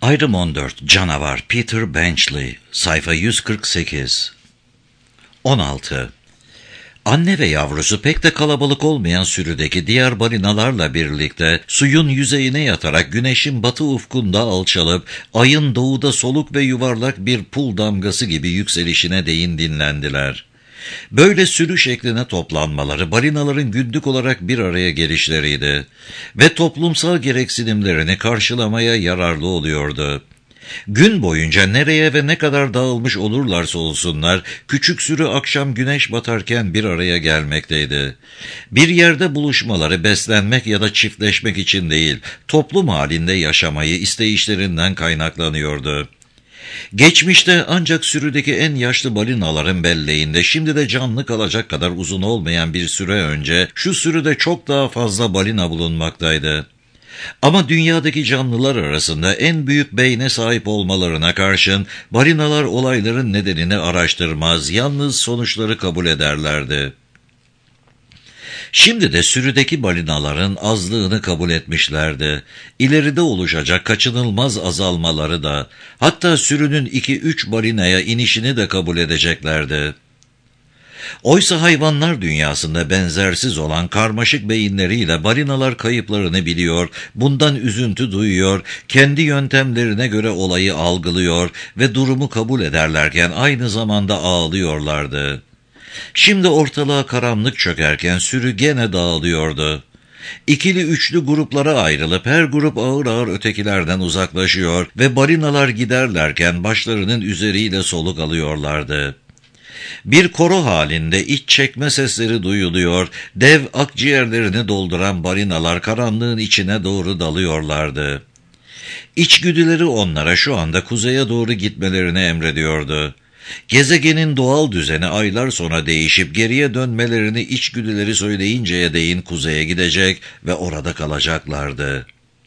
Ayrım 14. Canavar Peter Benchley. Sayfa 148. 16. Anne ve yavrusu pek de kalabalık olmayan sürüdeki diğer balinalarla birlikte suyun yüzeyine yatarak güneşin batı ufkunda alçalıp ayın doğuda soluk ve yuvarlak bir pul damgası gibi yükselişine değin dinlendiler. Böyle sürü şekline toplanmaları balinaların günlük olarak bir araya gelişleriydi ve toplumsal gereksinimlerini karşılamaya yararlı oluyordu. Gün boyunca nereye ve ne kadar dağılmış olurlarsa olsunlar, küçük sürü akşam güneş batarken bir araya gelmekteydi. Bir yerde buluşmaları beslenmek ya da çiftleşmek için değil, toplum halinde yaşamayı isteyişlerinden kaynaklanıyordu. Geçmişte ancak sürüdeki en yaşlı balinaların belleğinde şimdi de canlı kalacak kadar uzun olmayan bir süre önce şu sürüde çok daha fazla balina bulunmaktaydı. Ama dünyadaki canlılar arasında en büyük beyne sahip olmalarına karşın balinalar olayların nedenini araştırmaz, yalnız sonuçları kabul ederlerdi. Şimdi de sürüdeki balinaların azlığını kabul etmişlerdi. İleride oluşacak kaçınılmaz azalmaları da, hatta sürünün 2-3 balinaya inişini de kabul edeceklerdi. Oysa hayvanlar dünyasında benzersiz olan karmaşık beyinleriyle balinalar kayıplarını biliyor, bundan üzüntü duyuyor, kendi yöntemlerine göre olayı algılıyor ve durumu kabul ederlerken aynı zamanda ağlıyorlardı. Şimdi ortalığa karanlık çökerken sürü gene dağılıyordu. İkili üçlü gruplara ayrılıp her grup ağır ağır ötekilerden uzaklaşıyor ve balinalar giderlerken başlarının üzeriyle soluk alıyorlardı. Bir koro halinde iç çekme sesleri duyuluyor, dev akciğerlerini dolduran balinalar karanlığın içine doğru dalıyorlardı. İçgüdüleri onlara şu anda kuzeye doğru gitmelerini emrediyordu. Gezegenin doğal düzeni aylar sonra değişip geriye dönmelerini içgüdüleri söyleyinceye değin kuzeye gidecek ve orada kalacaklardı.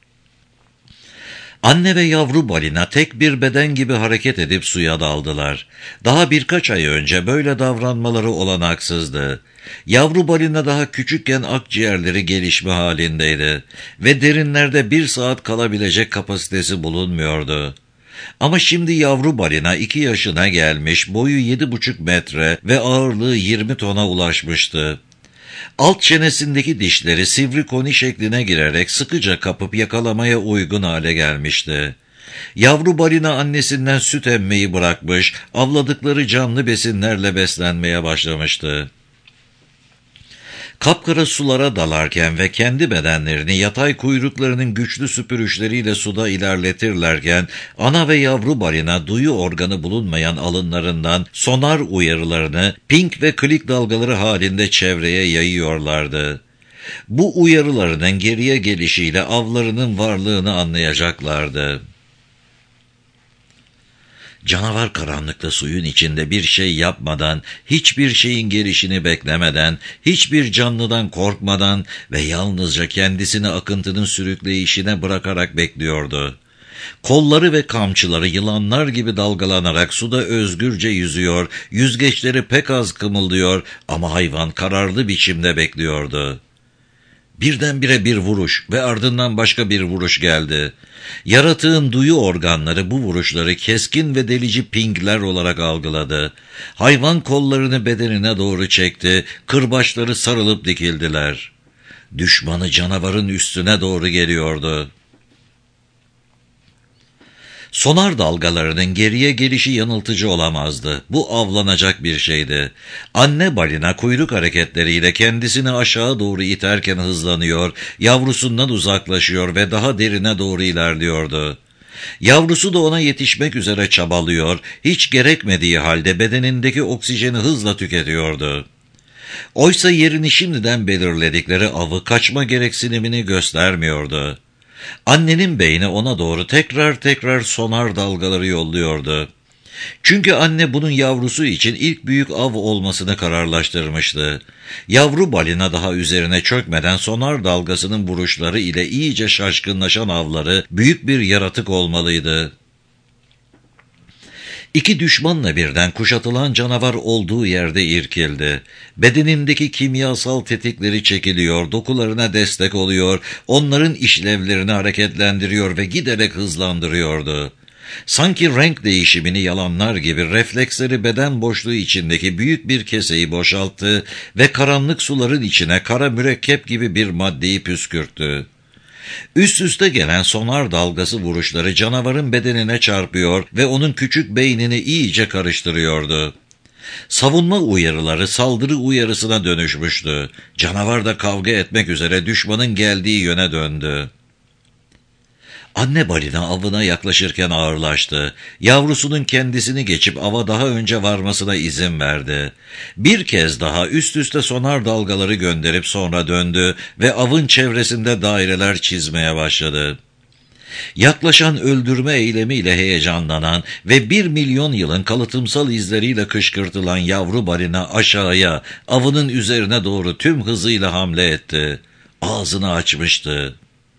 Anne ve yavru balina tek bir beden gibi hareket edip suya daldılar. Daha birkaç ay önce böyle davranmaları olanaksızdı. Yavru balina daha küçükken akciğerleri gelişme halindeydi ve derinlerde 1 saat kalabilecek kapasitesi bulunmuyordu. Ama şimdi yavru balina 2 yaşına gelmiş, boyu 7,5 metre ve ağırlığı 20 tona ulaşmıştı. Alt çenesindeki dişleri sivri koni şekline girerek sıkıca kapıp yakalamaya uygun hale gelmişti. Yavru balina annesinden süt emmeyi bırakmış, avladıkları canlı besinlerle beslenmeye başlamıştı. Kapkara sulara dalarken ve kendi bedenlerini yatay kuyruklarının güçlü süpürüşleriyle suda ilerletirlerken, ana ve yavru balina duyu organı bulunmayan alınlarından sonar uyarılarını ping ve klik dalgaları halinde çevreye yayıyorlardı. Bu uyarılarının geriye gelişiyle avlarının varlığını anlayacaklardı. Canavar karanlıkta suyun içinde bir şey yapmadan, hiçbir şeyin gelişini beklemeden, hiçbir canlıdan korkmadan ve yalnızca kendisini akıntının sürükleyişine bırakarak bekliyordu. Kolları ve kamçıları yılanlar gibi dalgalanarak suda özgürce yüzüyor, yüzgeçleri pek az kımıldıyor ama hayvan kararlı biçimde bekliyordu. Birdenbire bir vuruş ve ardından başka bir vuruş geldi. Yaratığın duyu organları bu vuruşları keskin ve delici pingler olarak algıladı. Hayvan kollarını bedenine doğru çekti, kırbaçları sarılıp dikildiler. Düşmanı canavarın üstüne doğru geliyordu. Sonar dalgalarının geriye gelişi yanıltıcı olamazdı. Bu avlanacak bir şeydi. Anne balina kuyruk hareketleriyle kendisini aşağı doğru iterken hızlanıyor, yavrusundan uzaklaşıyor ve daha derine doğru ilerliyordu. Yavrusu da ona yetişmek üzere çabalıyor, hiç gerekmediği halde bedenindeki oksijeni hızla tüketiyordu. Oysa yerini şimdiden belirledikleri avı kaçma gereksinimini göstermiyordu. Annenin beyni ona doğru tekrar sonar dalgaları yolluyordu. Çünkü anne bunun yavrusu için ilk büyük av olmasını kararlaştırmıştı. Yavru balina daha üzerine çökmeden sonar dalgasının vuruşları ile iyice şaşkınlaşan avları büyük bir yaratık olmalıydı. İki düşmanla birden kuşatılan canavar olduğu yerde irkildi. Bedenindeki kimyasal tetikleri çekiliyor, dokularına destek oluyor, onların işlevlerini hareketlendiriyor ve giderek hızlandırıyordu. Sanki renk değişimini yalanlar gibi refleksleri beden boşluğu içindeki büyük bir keseyi boşalttı ve karanlık suların içine kara mürekkep gibi bir maddeyi püskürttü. Üst üste gelen sonar dalgası vuruşları canavarın bedenine çarpıyor ve onun küçük beynini iyice karıştırıyordu. Savunma uyarıları saldırı uyarısına dönüşmüştü. Canavar da kavga etmek üzere düşmanın geldiği yöne döndü. Anne balina avına yaklaşırken ağırlaştı. Yavrusunun kendisini geçip ava daha önce varmasına izin verdi. Bir kez daha üst üste sonar dalgaları gönderip sonra döndü ve avın çevresinde daireler çizmeye başladı. Yaklaşan öldürme eylemiyle heyecanlanan ve 1.000.000 yılın kalıtımsal izleriyle kışkırtılan yavru balina aşağıya, avının üzerine doğru tüm hızıyla hamle etti. Ağzını açmıştı.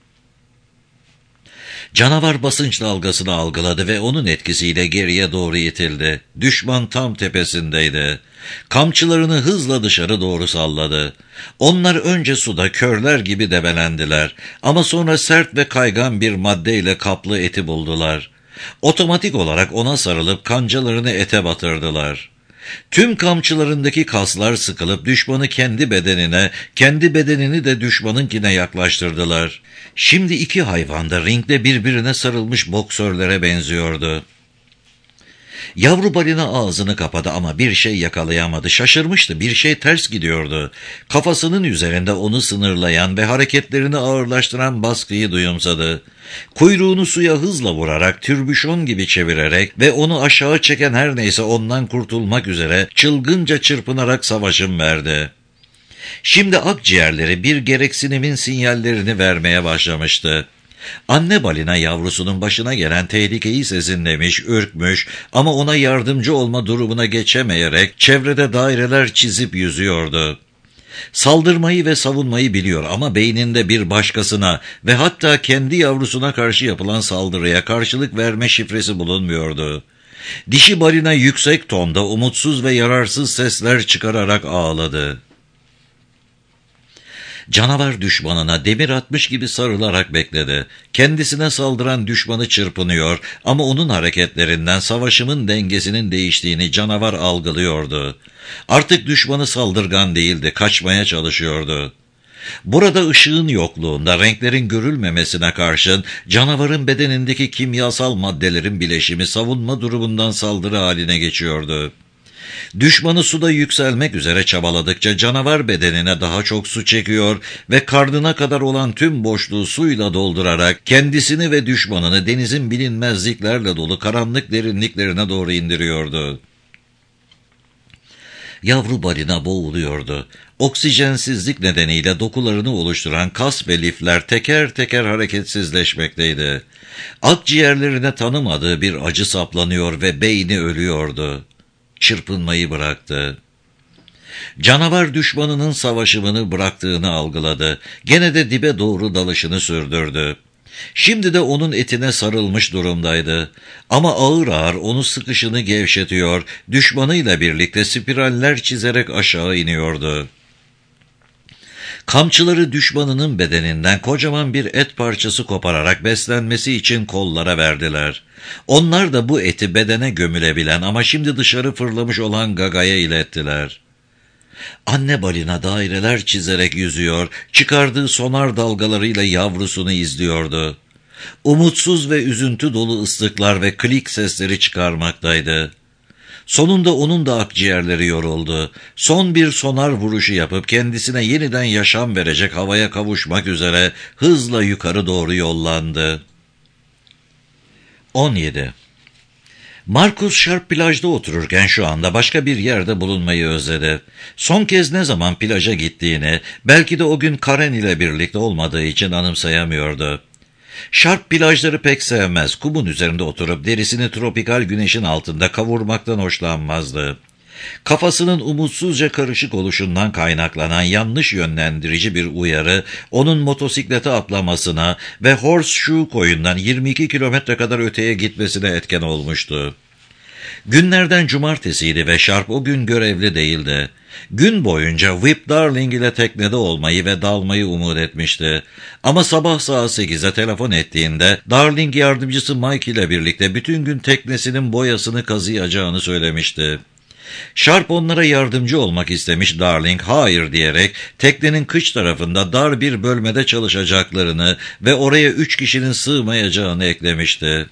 Canavar basınç dalgasını algıladı ve onun etkisiyle geriye doğru itildi. Düşman tam tepesindeydi. Kamçılarını hızla dışarı doğru salladı. Onlar önce suda körler gibi debelendiler ama sonra sert ve kaygan bir maddeyle kaplı eti buldular. Otomatik olarak ona sarılıp kancalarını ete batırdılar. Tüm kamçılarındaki kaslar sıkılıp düşmanı kendi bedenine, kendi bedenini de düşmanınkine yaklaştırdılar. Şimdi iki hayvan da ringde birbirine sarılmış boksörlere benziyordu. Yavru balina ağzını kapadı ama bir şey yakalayamadı. Şaşırmıştı, bir şey ters gidiyordu. Kafasının üzerinde onu sınırlayan ve hareketlerini ağırlaştıran baskıyı duyumsadı. Kuyruğunu suya hızla vurarak, türbüşon gibi çevirerek ve onu aşağı çeken her neyse ondan kurtulmak üzere çılgınca çırpınarak savaşım verdi. Şimdi akciğerleri bir gereksinimin sinyallerini vermeye başlamıştı. Anne balina yavrusunun başına gelen tehlikeyi sezinlemiş, ürkmüş ama ona yardımcı olma durumuna geçemeyerek çevrede daireler çizip yüzüyordu. Saldırmayı ve savunmayı biliyor ama beyninde bir başkasına ve hatta kendi yavrusuna karşı yapılan saldırıya karşılık verme şifresi bulunmuyordu. Dişi balina yüksek tonda umutsuz ve yararsız sesler çıkararak ağladı. Canavar düşmanına demir atmış gibi sarılarak bekledi. Kendisine saldıran düşmanı çırpınıyor ama onun hareketlerinden savaşımın dengesinin değiştiğini canavar algılıyordu. Artık düşmanı saldırgan değildi, kaçmaya çalışıyordu. Burada ışığın yokluğunda renklerin görülmemesine karşın canavarın bedenindeki kimyasal maddelerin bileşimi savunma durumundan saldırı haline geçiyordu. Düşmanı suda yükselmek üzere çabaladıkça canavar bedenine daha çok su çekiyor ve karnına kadar olan tüm boşluğu suyla doldurarak kendisini ve düşmanını denizin bilinmezliklerle dolu karanlık derinliklerine doğru indiriyordu. Yavru balina boğuluyordu. Oksijensizlik nedeniyle dokularını oluşturan kas ve lifler teker teker hareketsizleşmekteydi. Akciğerlerine tanımadığı bir acı saplanıyor ve beyni ölüyordu. Çırpınmayı bıraktı. Canavar düşmanının savaşımını bıraktığını algıladı. Gene de dibe doğru dalışını sürdürdü. Şimdi de onun etine sarılmış durumdaydı. Ama ağır ağır onu sıkışını gevşetiyor, düşmanıyla birlikte spiraller çizerek aşağı iniyordu. Kamçıları düşmanının bedeninden kocaman bir et parçası kopararak beslenmesi için kollara verdiler. Onlar da bu eti bedene gömülebilen ama şimdi dışarı fırlamış olan gagaya ilettiler. Anne balina daireler çizerek yüzüyor, çıkardığı sonar dalgalarıyla yavrusunu izliyordu. Umutsuz ve üzüntü dolu ıslıklar ve klik sesleri çıkarmaktaydı. Sonunda onun da akciğerleri yoruldu. Son bir sonar vuruşu yapıp kendisine yeniden yaşam verecek havaya kavuşmak üzere hızla yukarı doğru yollandı. 17. Marcus Sharp plajda otururken şu anda başka bir yerde bulunmayı özledi. Son kez ne zaman plaja gittiğini, belki de o gün Karen ile birlikte olmadığı için anımsayamıyordu. Sharp plajları pek sevmez, kumun üzerinde oturup derisini tropikal güneşin altında kavurmaktan hoşlanmazdı. Kafasının umutsuzca karışık oluşundan kaynaklanan yanlış yönlendirici bir uyarı, onun motosiklete atlamasına ve Horseshoe koyundan 22 kilometre kadar öteye gitmesine etken olmuştu. Günlerden cumartesiydi ve Sharp o gün görevli değildi. Gün boyunca Whip Darling ile teknede olmayı ve dalmayı umut etmişti. Ama sabah saat 8'e telefon ettiğinde Darling yardımcısı Mike ile birlikte bütün gün teknesinin boyasını kazıyacağını söylemişti. Sharp onlara yardımcı olmak istemiş, Darling hayır diyerek teknenin kıç tarafında dar bir bölmede çalışacaklarını ve oraya 3 kişinin sığmayacağını eklemişti.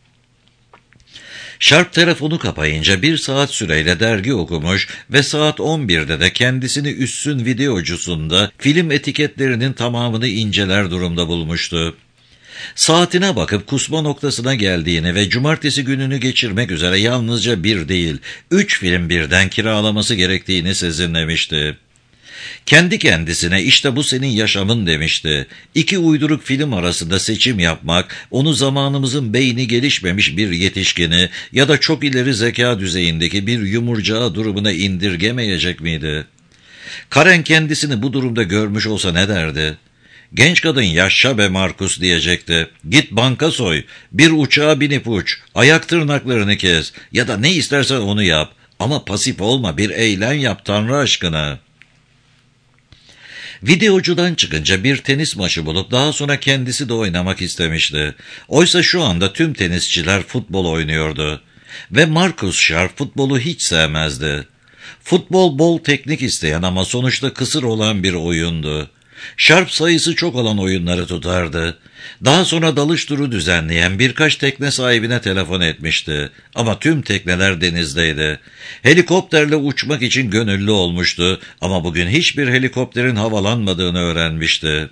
Sharp telefonu kapayınca 1 saat süreyle dergi okumuş ve saat 11'de de kendisini üssün videocusunda film etiketlerinin tamamını inceler durumda bulmuştu. Saatine bakıp kusma noktasına geldiğini ve cumartesi gününü geçirmek üzere yalnızca 1 değil, 3 film birden kiralaması gerektiğini sezinlemişti. Kendi kendisine işte bu senin yaşamın demişti. 2 uyduruk film arasında seçim yapmak, onu zamanımızın beyni gelişmemiş bir yetişkini ya da çok ileri zeka düzeyindeki bir yumurcağı durumuna indirgemeyecek miydi? Karen kendisini bu durumda görmüş olsa ne derdi? Genç kadın yaşa be Markus diyecekti. Git banka soy, bir uçağa binip uç, ayak tırnaklarını kes ya da ne istersen onu yap. Ama pasif olma, bir eylem yap Tanrı aşkına. Videocudan çıkınca bir tenis maçı bulup daha sonra kendisi de oynamak istemişti. Oysa şu anda tüm tenisçiler futbol oynuyordu. Ve Markus Sharp futbolu hiç sevmezdi. Futbol bol teknik isteyen ama sonuçta kısır olan bir oyundu. Sharp sayısı çok olan oyunları tutardı. Daha sonra dalış turu düzenleyen birkaç tekne sahibine telefon etmişti. Ama tüm tekneler denizdeydi. Helikopterle uçmak için gönüllü olmuştu ama bugün hiçbir helikopterin havalanmadığını öğrenmişti.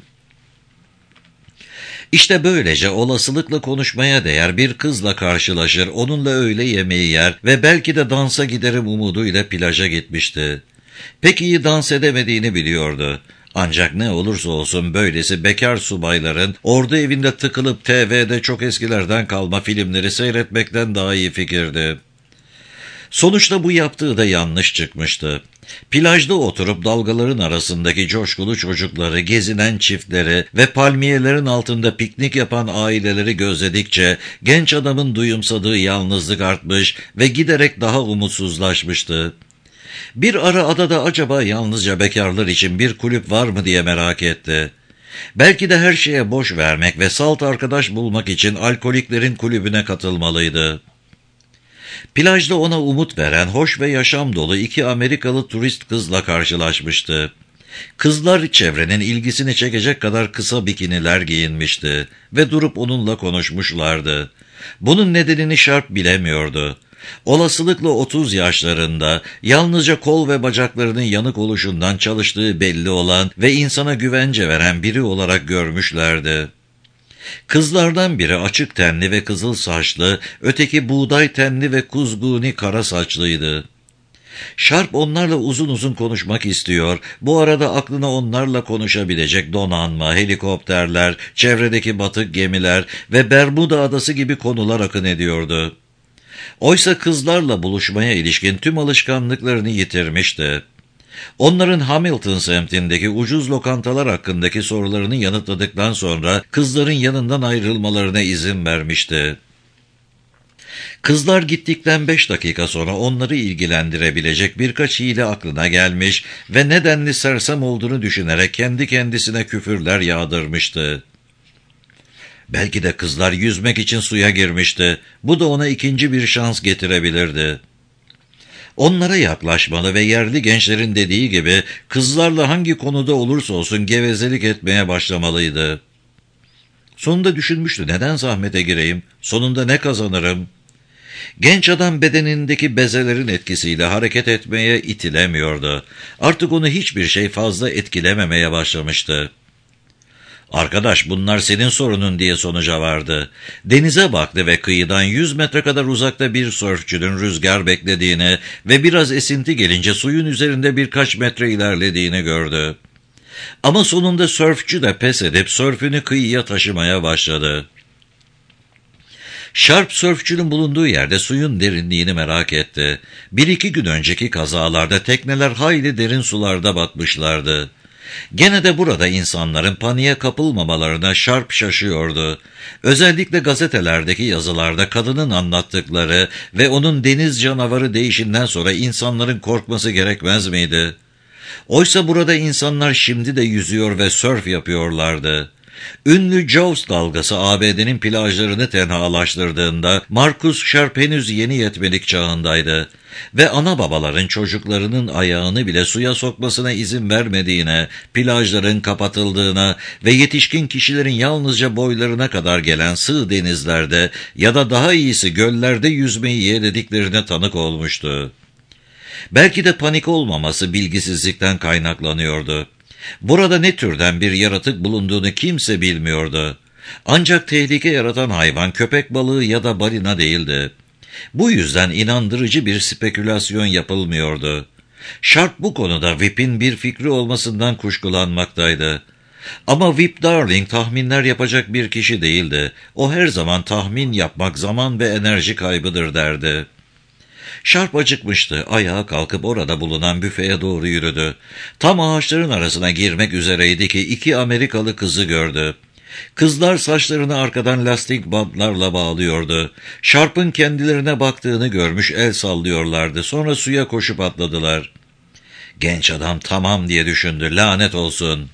İşte böylece olasılıkla konuşmaya değer bir kızla karşılaşır, onunla öğle yemeği yer ve belki de dansa giderim umuduyla plaja gitmişti. Pek iyi dans edemediğini biliyordu. Ancak ne olursa olsun böylesi bekar subayların ordu evinde tıkılıp TV'de çok eskilerden kalma filmleri seyretmekten daha iyi fikirdi. Sonuçta bu yaptığı da yanlış çıkmıştı. Plajda oturup dalgaların arasındaki coşkulu çocukları, gezinen çiftleri ve palmiyelerin altında piknik yapan aileleri gözledikçe genç adamın duyumsadığı yalnızlık artmış ve giderek daha umutsuzlaşmıştı. Bir ara adada acaba yalnızca bekarlar için bir kulüp var mı diye merak etti. Belki de her şeye boş vermek ve salt arkadaş bulmak için alkoliklerin kulübüne katılmalıydı. Plajda ona umut veren hoş ve yaşam dolu 2 Amerikalı turist kızla karşılaşmıştı. Kızlar çevrenin ilgisini çekecek kadar kısa bikiniler giyinmişti ve durup onunla konuşmuşlardı. Bunun nedenini Sharp bilemiyordu. Olasılıkla 30 yaşlarında, yalnızca kol ve bacaklarının yanık oluşundan çalıştığı belli olan ve insana güvence veren biri olarak görmüşlerdi. Kızlardan biri açık tenli ve kızıl saçlı, öteki buğday tenli ve kuzguni kara saçlıydı. Sharp onlarla uzun uzun konuşmak istiyor, bu arada aklına onlarla konuşabilecek donanma, helikopterler, çevredeki batık gemiler ve Bermuda adası gibi konular akın ediyordu. Oysa kızlarla buluşmaya ilişkin tüm alışkanlıklarını yitirmişti. Onların Hamilton semtindeki ucuz lokantalar hakkındaki sorularını yanıtladıktan sonra kızların yanından ayrılmalarına izin vermişti. Kızlar gittikten 5 dakika sonra onları ilgilendirebilecek birkaç hile aklına gelmiş ve nedenli sersem olduğunu düşünerek kendi kendisine küfürler yağdırmıştı. Belki de kızlar yüzmek için suya girmişti. Bu da ona ikinci bir şans getirebilirdi. Onlara yaklaşmalı ve yerli gençlerin dediği gibi kızlarla hangi konuda olursa olsun gevezelik etmeye başlamalıydı. Sonunda düşünmüştü, neden zahmete gireyim, sonunda ne kazanırım? Genç adam bedenindeki bezelerin etkisiyle hareket etmeye itilemiyordu. Artık onu hiçbir şey fazla etkilememeye başlamıştı. Arkadaş bunlar senin sorunun diye sonuca vardı. Denize baktı ve kıyıdan 100 metre kadar uzakta bir sörfçünün rüzgar beklediğini ve biraz esinti gelince suyun üzerinde birkaç metre ilerlediğini gördü. Ama sonunda sörfçü de pes edip sörfünü kıyıya taşımaya başladı. Sharp sörfçünün bulunduğu yerde suyun derinliğini merak etti. 1-2 gün önceki kazalarda tekneler hayli derin sularda batmışlardı. Gene de burada insanların paniğe kapılmamalarına Sharp şaşıyordu. Özellikle gazetelerdeki yazılarda kadının anlattıkları ve onun deniz canavarı deyişinden sonra insanların korkması gerekmez miydi? Oysa burada insanlar şimdi de yüzüyor ve sörf yapıyorlardı. Ünlü Jaws dalgası ABD'nin plajlarını tenhalaştırdığında Marcus Sharp henüz yeni yetmelik çağındaydı ve ana babaların çocuklarının ayağını bile suya sokmasına izin vermediğine, plajların kapatıldığına ve yetişkin kişilerin yalnızca boylarına kadar gelen sığ denizlerde ya da daha iyisi göllerde yüzmeyi yeğlediklerine tanık olmuştu. Belki de panik olmaması bilgisizlikten kaynaklanıyordu. Burada ne türden bir yaratık bulunduğunu kimse bilmiyordu. Ancak tehlike yaratan hayvan köpek balığı ya da balina değildi. Bu yüzden inandırıcı bir spekülasyon yapılmıyordu. Sharp bu konuda Whip'in bir fikri olmasından kuşkulanmaktaydı. Ama Whip Darling tahminler yapacak bir kişi değildi. O her zaman tahmin yapmak zaman ve enerji kaybıdır derdi. Sharp acıkmıştı. Ayağa kalkıp orada bulunan büfeye doğru yürüdü. Tam ağaçların arasına girmek üzereydi ki 2 Amerikalı kızı gördü. Kızlar saçlarını arkadan lastik bantlarla bağlıyordu. Sharp'ın kendilerine baktığını görmüş el sallıyorlardı. Sonra suya koşup atladılar. Genç adam tamam diye düşündü. Lanet olsun.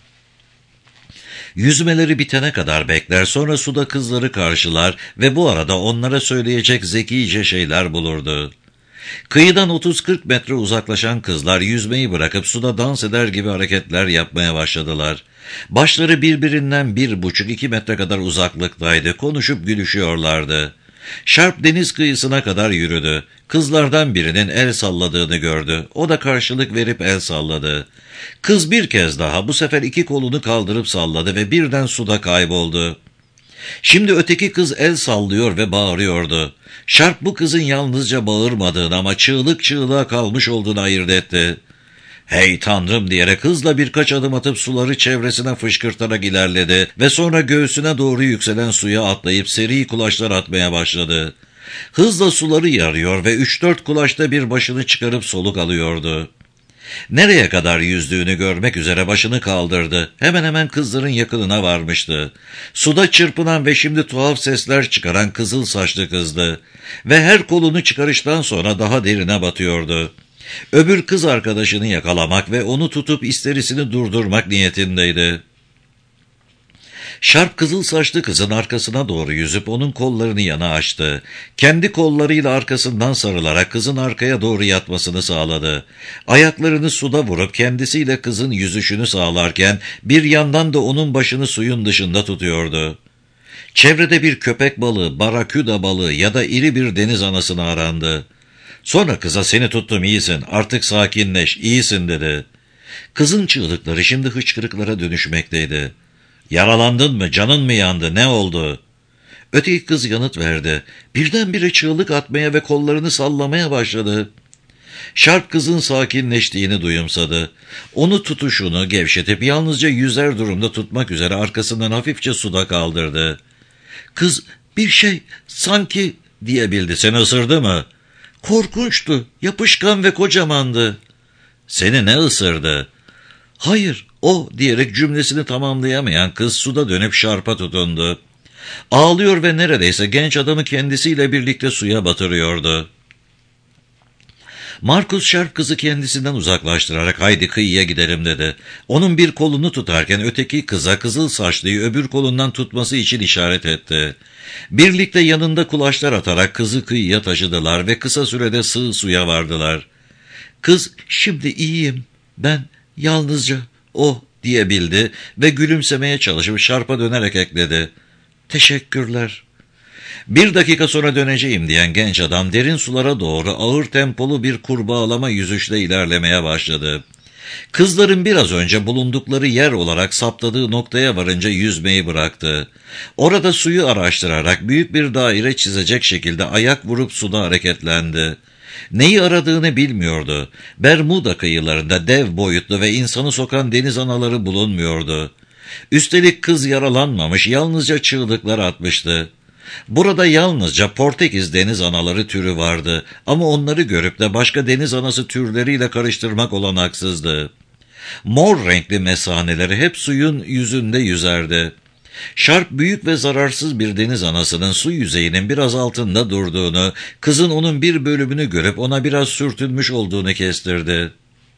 Yüzmeleri bitene kadar bekler, sonra suda kızları karşılar ve bu arada onlara söyleyecek zekice şeyler bulurdu. Kıyıdan 30-40 metre uzaklaşan kızlar yüzmeyi bırakıp suda dans eder gibi hareketler yapmaya başladılar. Başları birbirinden 1,5-2 metre kadar uzaklıktaydı, konuşup gülüşüyorlardı. Sharp deniz kıyısına kadar yürüdü. Kızlardan birinin el salladığını gördü. O da karşılık verip el salladı. Kız bir kez daha bu sefer 2 kolunu kaldırıp salladı ve birden suda kayboldu. Şimdi öteki kız el sallıyor ve bağırıyordu. Sharp bu kızın yalnızca bağırmadığını ama çığlık çığlığa kalmış olduğunu ayırt etti. "Hey Tanrım!" diyerek hızla birkaç adım atıp suları çevresine fışkırtarak ilerledi ve sonra göğsüne doğru yükselen suya atlayıp seri kulaçlar atmaya başladı. Hızla suları yarıyor ve 3-4 kulaçta bir başını çıkarıp soluk alıyordu. Nereye kadar yüzdüğünü görmek üzere başını kaldırdı. Hemen hemen kızların yakınına varmıştı. Suda çırpınan ve şimdi tuhaf sesler çıkaran kızıl saçlı kızdı. Ve her kolunu çıkarıştan sonra daha derine batıyordu. Öbür kız arkadaşını yakalamak ve onu tutup isterisini durdurmak niyetindeydi. Sharp kızıl saçlı kızın arkasına doğru yüzüp onun kollarını yana açtı. Kendi kollarıyla arkasından sarılarak kızın arkaya doğru yatmasını sağladı. Ayaklarını suda vurup kendisiyle kızın yüzüşünü sağlarken bir yandan da onun başını suyun dışında tutuyordu. Çevrede bir köpek balığı, baraküda balığı ya da iri bir deniz anasını arandı. Sonra kıza "Seni tuttum, iyisin, artık sakinleş, iyisin" dedi. Kızın çığlıkları şimdi hıçkırıklara dönüşmekteydi. "Yaralandın mı, canın mı yandı, ne oldu?" Öteki kız yanıt verdi. Birdenbire çığlık atmaya ve kollarını sallamaya başladı. Sharp kızın sakinleştiğini duyumsadı. Onu tutuşunu gevşetip yalnızca yüzer durumda tutmak üzere arkasından hafifçe suda kaldırdı. Kız "Bir şey, sanki" diyebildi. "Seni ısırdı mı?" "Korkunçtu, yapışkan ve kocamandı." "Seni ne ısırdı?" "Hayır, o" diyerek cümlesini tamamlayamayan kız suda dönüp Sharp'a tutundu. Ağlıyor ve neredeyse genç adamı kendisiyle birlikte suya batırıyordu. Marcus Sharp kızı kendisinden uzaklaştırarak "Haydi kıyıya gidelim" dedi. Onun bir kolunu tutarken öteki kıza kızıl saçlıyı öbür kolundan tutması için işaret etti. Birlikte yanında kulaçlar atarak kızı kıyıya taşıdılar ve kısa sürede sığ suya vardılar. Kız "Şimdi iyiyim, ben yalnızca o" diyebildi ve gülümsemeye çalışıp Sharp'a dönerek ekledi. "Teşekkürler." 1 dakika sonra döneceğim diyen genç adam derin sulara doğru ağır tempolu bir kurbağalama yüzüşle ilerlemeye başladı. Kızların biraz önce bulundukları yer olarak saptadığı noktaya varınca yüzmeyi bıraktı. Orada suyu araştırarak büyük bir daire çizecek şekilde ayak vurup suda hareketlendi. Neyi aradığını bilmiyordu. Bermuda kıyılarında dev boyutlu ve insanı sokan deniz anaları bulunmuyordu. Üstelik kız yaralanmamış, yalnızca çığlıklar atmıştı. Burada yalnızca Portekiz deniz anaları türü vardı ama onları görüp de başka deniz anası türleriyle karıştırmak olanaksızdı. Mor renkli mesaneleri hep suyun yüzünde yüzerdi. Sharp büyük ve zararsız bir deniz anasının su yüzeyinin biraz altında durduğunu, kızın onun bir bölümünü görüp ona biraz sürtünmüş olduğunu kestirdi.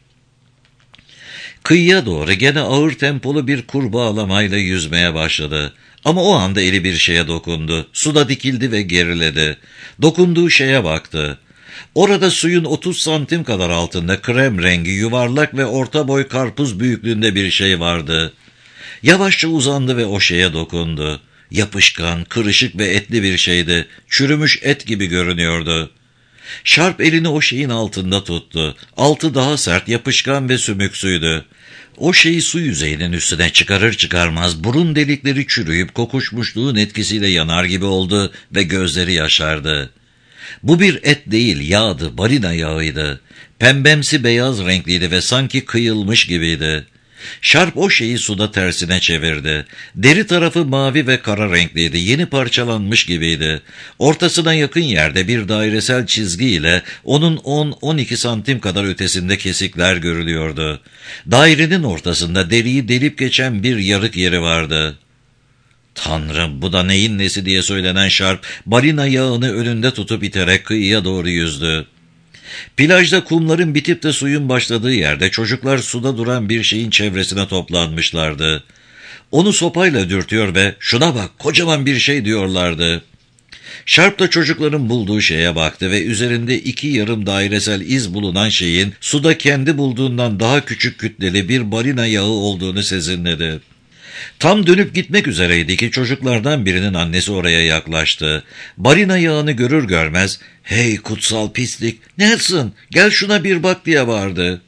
Kıyıya doğru gene ağır tempolu bir kurbağalamayla yüzmeye başladı. Ama o anda eli bir şeye dokundu. Suda dikildi ve geriledi. Dokunduğu şeye baktı. Orada suyun 30 santim kadar altında krem rengi, yuvarlak ve orta boy karpuz büyüklüğünde bir şey vardı. Yavaşça uzandı ve o şeye dokundu. Yapışkan, kırışık ve etli bir şeydi. Çürümüş et gibi görünüyordu. Sharp elini o şeyin altında tuttu. Altı daha sert, yapışkan ve sümüksüydü. O şeyi su yüzeyinin üstüne çıkarır çıkarmaz burun delikleri çürüyüp kokuşmuşluğun etkisiyle yanar gibi oldu ve gözleri yaşardı. Bu bir et değil, yağdı, balina yağıydı. Pembemsi beyaz renkliydi ve sanki kıyılmış gibiydi. Sharp o şeyi suda tersine çevirdi. Deri tarafı mavi ve kara renkliydi, yeni parçalanmış gibiydi. Ortasına yakın yerde bir dairesel çizgi ile onun 10-12 santim kadar ötesinde kesikler görülüyordu. Dairenin ortasında deriyi delip geçen bir yarık yeri vardı. "Tanrım, bu da neyin nesi?" diye söylenen Sharp, balina yağını önünde tutup iterek kıyıya doğru yüzdü. Plajda kumların bitip de suyun başladığı yerde çocuklar suda duran bir şeyin çevresine toplanmışlardı. Onu sopayla dürtüyor ve "Şuna bak, kocaman bir şey" diyorlardı. Sharp da çocukların bulduğu şeye baktı ve üzerinde 2 yarım dairesel iz bulunan şeyin suda kendi bulduğundan daha küçük kütleli bir balina yağı olduğunu sezinledi. Tam dönüp gitmek üzereydi ki çocuklardan birinin annesi oraya yaklaştı. Balina yağını görür görmez "Hey kutsal pislik, Nelson, gel şuna bir bak" diye bağırdı.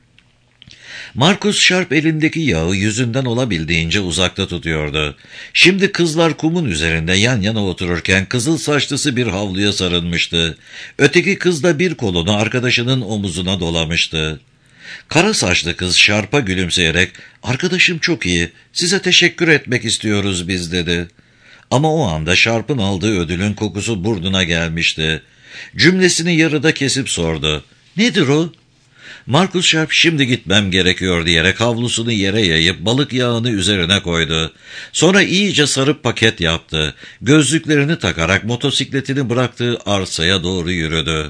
Marcus Sharp elindeki yağı yüzünden olabildiğince uzakta tutuyordu. Şimdi kızlar kumun üzerinde yan yana otururken kızıl saçlısı bir havluya sarılmıştı. Öteki kız da bir kolunu arkadaşının omuzuna dolamıştı. Kara saçlı kız Sharp'a gülümseyerek "Arkadaşım çok iyi, size teşekkür etmek istiyoruz biz" dedi. Ama o anda Sharp'ın aldığı ödülün kokusu burnuna gelmişti. Cümlesini yarıda kesip sordu. "Nedir o?" Marcus Sharp "Şimdi gitmem gerekiyor" diyerek havlusunu yere yayıp balık yağını üzerine koydu. Sonra iyice sarıp paket yaptı. Gözlüklerini takarak motosikletini bıraktığı arsaya doğru yürüdü.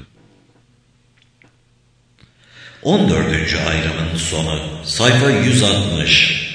14. ayrımın sonu. Sayfa 160.